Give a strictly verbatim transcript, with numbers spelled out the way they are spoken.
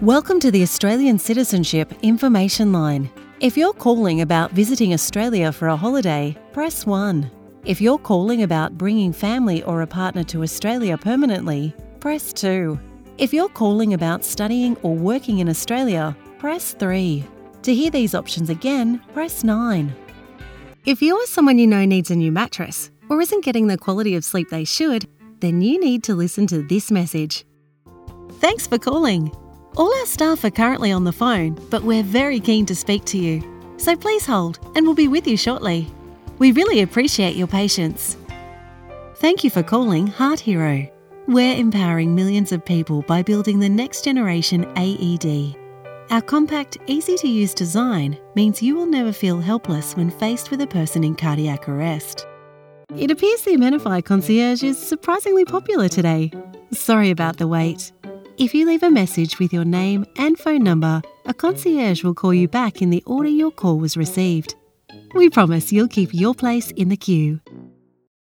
Welcome to the Australian Citizenship Information Line. If you're calling about visiting Australia for a holiday, press one. If you're calling about bringing family or a partner to Australia permanently, press two. If you're calling about studying or working in Australia, press three. To hear these options again, press nine. If you or someone you know needs a new mattress or isn't getting the quality of sleep they should, then you need to listen to this message. Thanks for calling. All our staff are currently on the phone, but we're very keen to speak to you. So please hold and we'll be with you shortly. We really appreciate your patience. Thank you for calling Heart Hero. We're empowering millions of people by building the next generation A E D. Our compact, easy-to-use design means you will never feel helpless when faced with a person in cardiac arrest. It appears the Amenify concierge is surprisingly popular today. Sorry about the wait. If you leave a message with your name and phone number, a concierge will call you back in the order your call was received. We promise you'll keep your place in the queue.